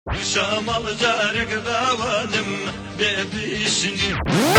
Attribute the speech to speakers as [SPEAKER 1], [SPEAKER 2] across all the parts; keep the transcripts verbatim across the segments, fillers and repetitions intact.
[SPEAKER 1] شمال جارك ذاونم ببيشني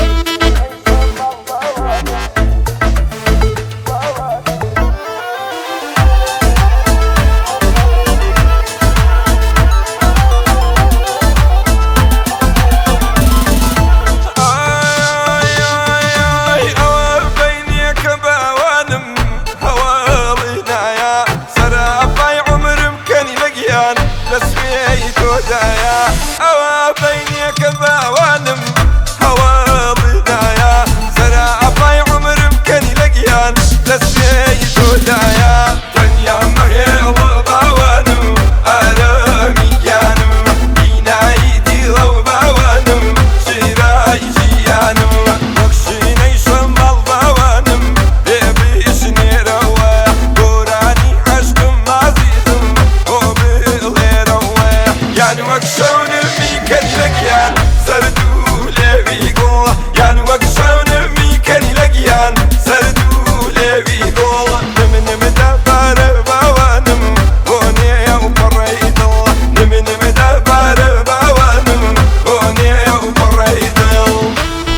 [SPEAKER 2] دايا أوا بينك باوانم هوا بدايا زرع باي عمر مكاني لقيان لسيت ودايا دنيا مهي باوانم أرامي جانم بينا يدي لو باوانم شراي جيانم وكشيني شمال باوانم بيبيشني روا قراني عشقم عزيزم وبغير روا يعني وكشون ميكن لقيان سردو ليبي قول يعني وكشون ميكن لقيان سردو ليبي قول نمن مدبر باوانم هوني وبريد الله نمن مدبر باوانم هوني وبريد الله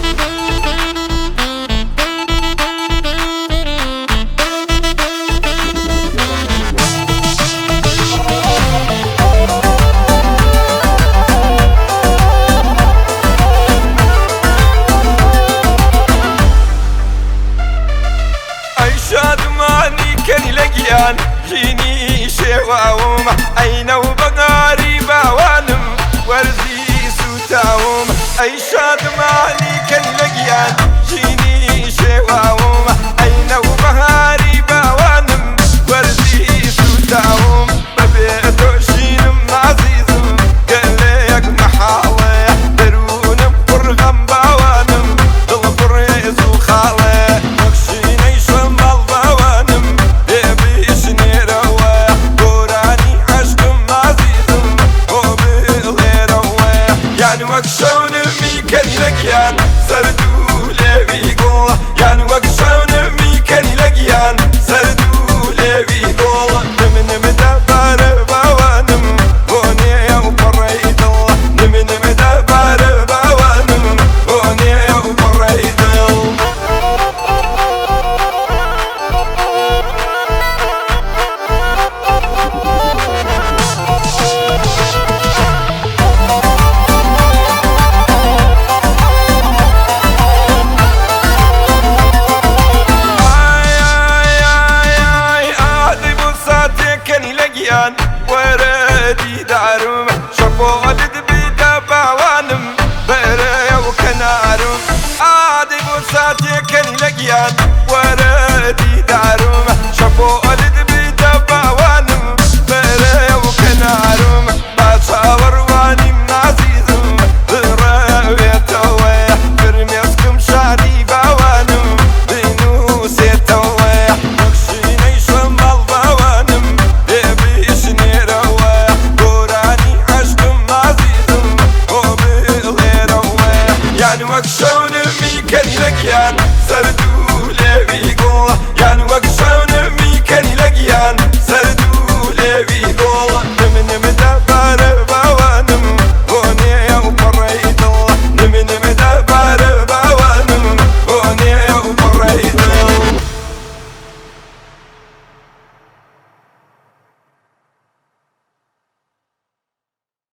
[SPEAKER 2] كني لقيان جيني شواوم أين وبغاري باوانم ورزي سوتاوم أي شاد ماني كني لقيان جيني شواوم أين وبغاري باوانم ورزي سوتاوم ببيتو شينم عزيزم قليك محالي درونم برغم باوانم دل بريز وخالي وكشيني شمال باوانم يعني وكشون